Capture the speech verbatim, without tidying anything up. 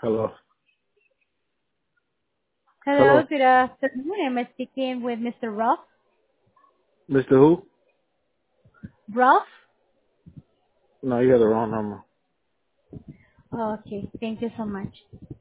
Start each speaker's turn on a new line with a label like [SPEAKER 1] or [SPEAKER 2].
[SPEAKER 1] Hello.
[SPEAKER 2] Hello,
[SPEAKER 1] Hello.
[SPEAKER 2] good afternoon. I'm speaking with Mister Ruff.
[SPEAKER 1] Mister Who?
[SPEAKER 2] Ruff?
[SPEAKER 1] No, you got the wrong number.
[SPEAKER 2] Okay, thank you so much.